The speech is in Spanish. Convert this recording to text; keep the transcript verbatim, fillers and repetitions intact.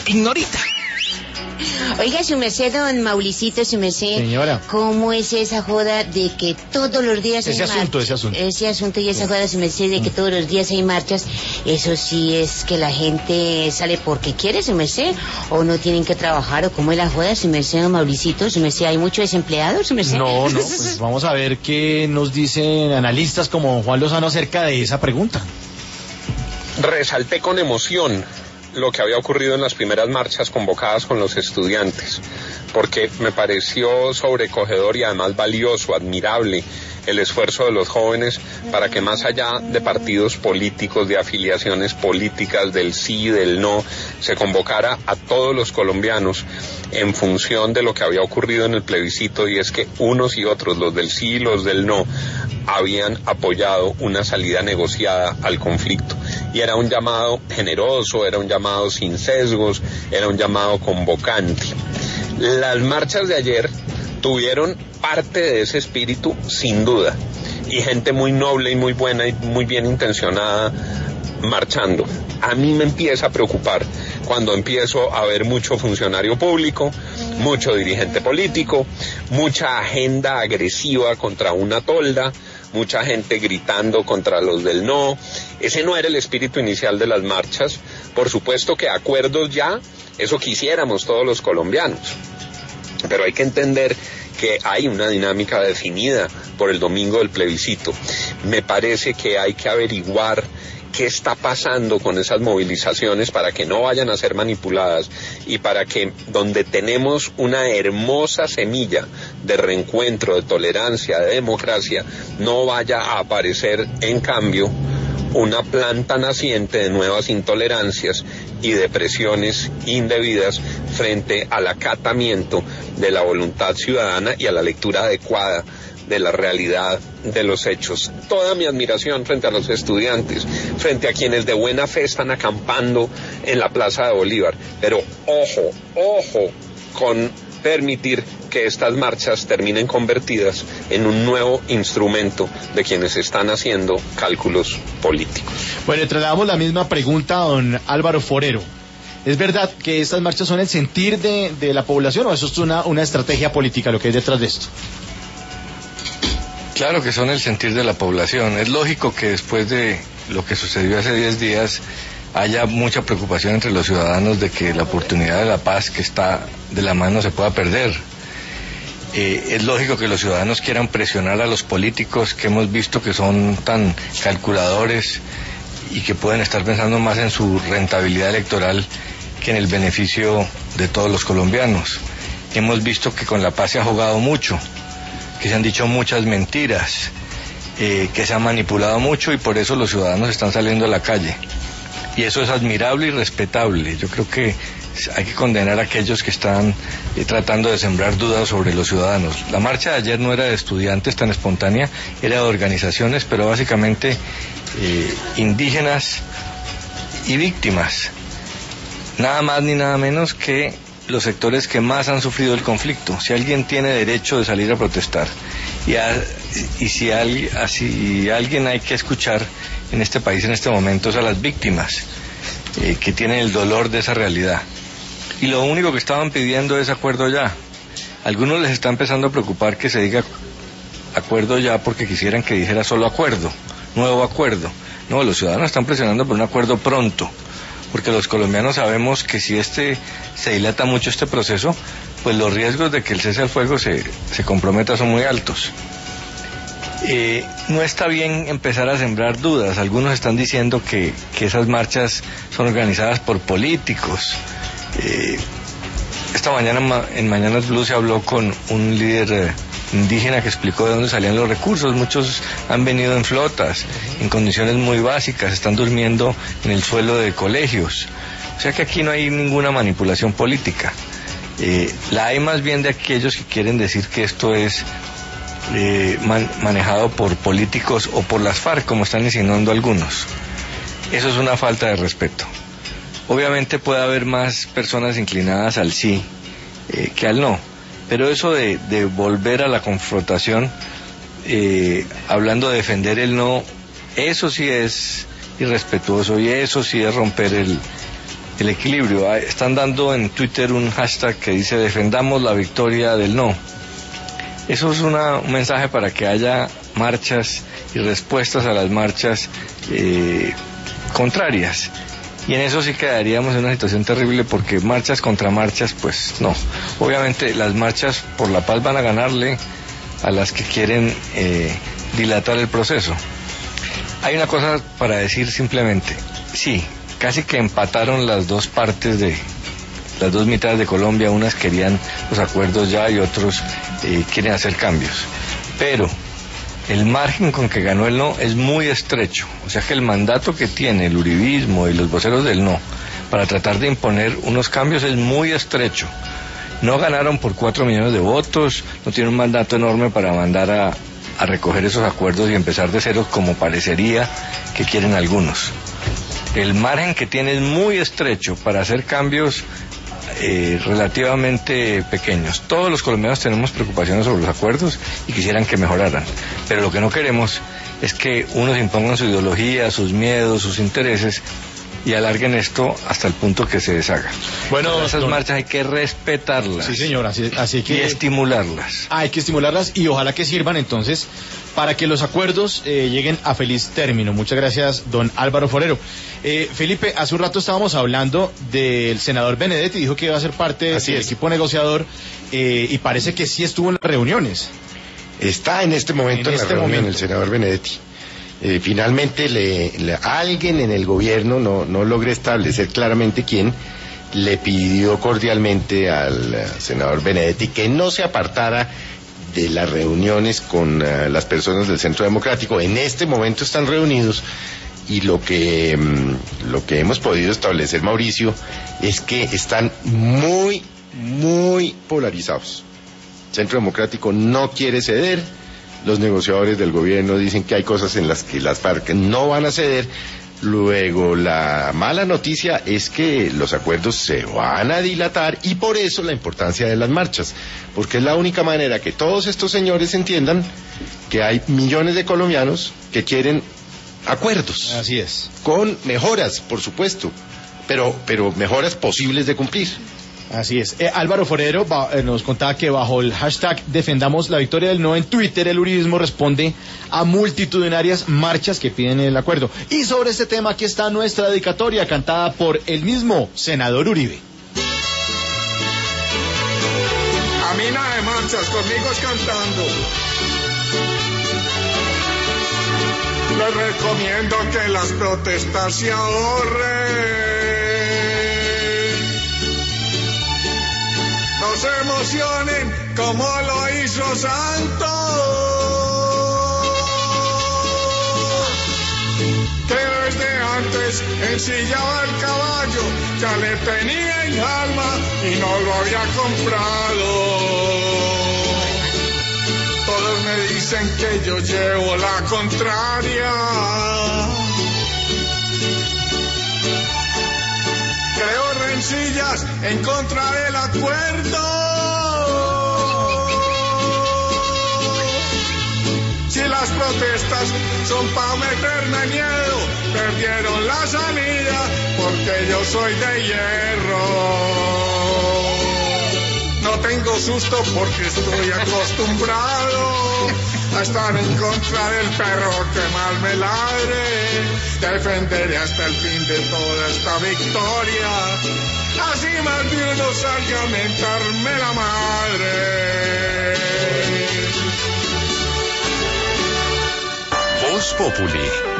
ignorita. Oiga, su merced, don Mauricito, su merced. Señora. ¿Cómo es esa joda de que todos los días hay Ese asunto, marchas? ese asunto. Ese asunto y esa joda, su merced, de que todos los días hay marchas. Eso sí es que la gente sale porque quiere, su merced, o no tienen que trabajar, o cómo es la joda, su merced, don Mauricito, su merced. ¿Hay muchos desempleados, su merced? No, no, pues vamos a ver qué nos dicen analistas como Juan Lozano acerca de esa pregunta. Resalté con emoción lo que había ocurrido en las primeras marchas convocadas con los estudiantes, porque me pareció sobrecogedor y además valioso, admirable el esfuerzo de los jóvenes para que más allá de partidos políticos, de afiliaciones políticas, del sí, del no, se convocara a todos los colombianos en función de lo que había ocurrido en el plebiscito, y es que unos y otros, los del sí y los del no, habían apoyado una salida negociada al conflicto. Y era un llamado generoso, era un llamado sin sesgos, era un llamado convocante. Las marchas de ayer tuvieron parte de ese espíritu, sin duda, y gente muy noble y muy buena y muy bien intencionada marchando. A mí me empieza a preocupar cuando empiezo a ver mucho funcionario público, mucho dirigente político, mucha agenda agresiva contra una tolda, mucha gente gritando contra los del no. Ese no era el espíritu inicial de las marchas. Por supuesto que acuerdos ya, eso quisiéramos todos los colombianos, pero hay que entender que hay una dinámica definida por el domingo del plebiscito. Me parece que hay que averiguar qué está pasando con esas movilizaciones para que no vayan a ser manipuladas y para que donde tenemos una hermosa semilla de reencuentro, de tolerancia, de democracia, no vaya a aparecer en cambio una planta naciente de nuevas intolerancias y de presiones indebidas frente al acatamiento de la voluntad ciudadana y a la lectura adecuada de la realidad de los hechos. Toda mi admiración frente a los estudiantes, frente a quienes de buena fe están acampando en la Plaza de Bolívar, pero ojo, ojo con permitir que estas marchas terminen convertidas en un nuevo instrumento de quienes están haciendo cálculos políticos. Bueno, le trasladamos la misma pregunta a don Álvaro Forero. ¿Es verdad que estas marchas son el sentir de, de la población, o eso es una, una estrategia política lo que hay detrás de esto? Claro que son el sentir de la población. Es lógico que después de lo que sucedió hace diez días haya mucha preocupación entre los ciudadanos de que la oportunidad de la paz que está de la mano se pueda perder. Eh, es lógico que los ciudadanos quieran presionar a los políticos que hemos visto que son tan calculadores y que pueden estar pensando más en su rentabilidad electoral que en el beneficio de todos los colombianos. Hemos visto que con la paz se ha jugado mucho, que se han dicho muchas mentiras, eh, que se ha manipulado mucho, y por eso los ciudadanos están saliendo a la calle. Y eso es admirable y respetable. Yo creo que hay que condenar a aquellos que están eh, tratando de sembrar dudas sobre los ciudadanos. La marcha de ayer no era de estudiantes tan espontánea, era de organizaciones, pero básicamente eh, indígenas y víctimas. Nada más ni nada menos que los sectores que más han sufrido el conflicto. Si alguien tiene derecho de salir a protestar, y, a, y si, al, si alguien hay que escuchar en este país en este momento es a las víctimas, eh, que tienen el dolor de esa realidad. Y lo único que estaban pidiendo es acuerdo ya. Algunos les está empezando a preocupar que se diga acuerdo ya porque quisieran que dijera solo acuerdo, nuevo acuerdo. No, los ciudadanos están presionando por un acuerdo pronto, porque los colombianos sabemos que si este se dilata mucho este proceso, pues los riesgos de que el cese al fuego se, se comprometa son muy altos. Eh, no está bien empezar a sembrar dudas. Algunos están diciendo que, que esas marchas son organizadas por políticos. Eh, esta mañana en Mañanas Blue se habló con un líder eh, indígena que explicó de dónde salían los recursos. Muchos han venido en flotas, en condiciones muy básicas, están durmiendo en el suelo de colegios. O sea que aquí no hay ninguna manipulación política. Eh, la hay más bien de aquellos que quieren decir que esto es eh, man, manejado por políticos o por las FARC, como están insinuando algunos. Eso es una falta de respeto. Obviamente puede haber más personas inclinadas al sí eh, que al no, pero eso de, de volver a la confrontación, eh, hablando de defender el no, eso sí es irrespetuoso y eso sí es romper el, el equilibrio. Están dando en Twitter un hashtag que dice defendamos la victoria del no. Eso es una, un mensaje para que haya marchas y respuestas a las marchas eh, contrarias. Y en eso sí quedaríamos en una situación terrible, porque marchas contra marchas, pues no. Obviamente las marchas por la paz van a ganarle a las que quieren eh, dilatar el proceso. Hay una cosa para decir simplemente, sí, casi que empataron las dos partes de las dos mitades de Colombia, unas querían los acuerdos ya y otros eh, quieren hacer cambios, pero el margen con que ganó el no es muy estrecho, o sea que el mandato que tiene el uribismo y los voceros del no para tratar de imponer unos cambios es muy estrecho. No ganaron por cuatro millones de votos, no tienen un mandato enorme para mandar a, a recoger esos acuerdos y empezar de cero como parecería que quieren algunos. El margen que tiene es muy estrecho para hacer cambios eh, relativamente pequeños. Todos los colombianos tenemos preocupaciones sobre los acuerdos y quisieran que mejoraran, pero lo que no queremos es que unos impongan su ideología, sus miedos, sus intereses y alarguen esto hasta el punto que se deshaga. Bueno, esas don... marchas hay que respetarlas. Sí, señor, así, así que... Y estimularlas. Hay que estimularlas y ojalá que sirvan entonces para que los acuerdos eh, lleguen a feliz término. Muchas gracias, don Álvaro Forero. Eh, Felipe, hace un rato estábamos hablando del senador Benedetti, dijo que iba a ser parte así del es. equipo negociador eh, y parece que sí estuvo en las reuniones. Está en este momento en, en este la reunión momento. El senador Benedetti. Eh, finalmente le, le, alguien en el gobierno, no, no logré establecer claramente quién, le pidió cordialmente al uh, senador Benedetti que no se apartara de las reuniones con uh, las personas del Centro Democrático. En este momento están reunidos y lo que, um, lo que hemos podido establecer, Mauricio, es que están muy, muy polarizados. El Centro Democrático no quiere ceder. Los negociadores del gobierno dicen que hay cosas en las que las FARC no van a ceder. Luego, la mala noticia es que los acuerdos se van a dilatar y por eso la importancia de las marchas, porque es la única manera que todos estos señores entiendan que hay millones de colombianos que quieren acuerdos. Así es. Con mejoras, por supuesto, pero, pero mejoras posibles de cumplir. Así es. Eh, Álvaro Forero va, eh, nos contaba que bajo el hashtag Defendamos la Victoria del No en Twitter, el uribismo responde a multitudinarias marchas que piden el acuerdo. Y sobre este tema aquí está nuestra dedicatoria cantada por el mismo senador Uribe. A mí nada de marchas, conmigo es cantando. Les recomiendo que las protestas se ahorren. No se emocionen como lo hizo Santos, que desde antes ensillaba el caballo, ya le tenía en alma y no lo había comprado. Todos me dicen que yo llevo la contraria. Creo rencillas en contra del acuerdo. Si las protestas son pa' meterme miedo, perdieron la salida porque yo soy de hierro. No tengo susto porque estoy acostumbrado a estar en contra del perro que mal me ladre. Defenderé hasta el fin de toda esta victoria, así más de uno salga a mentarme la madre. Voz Populi.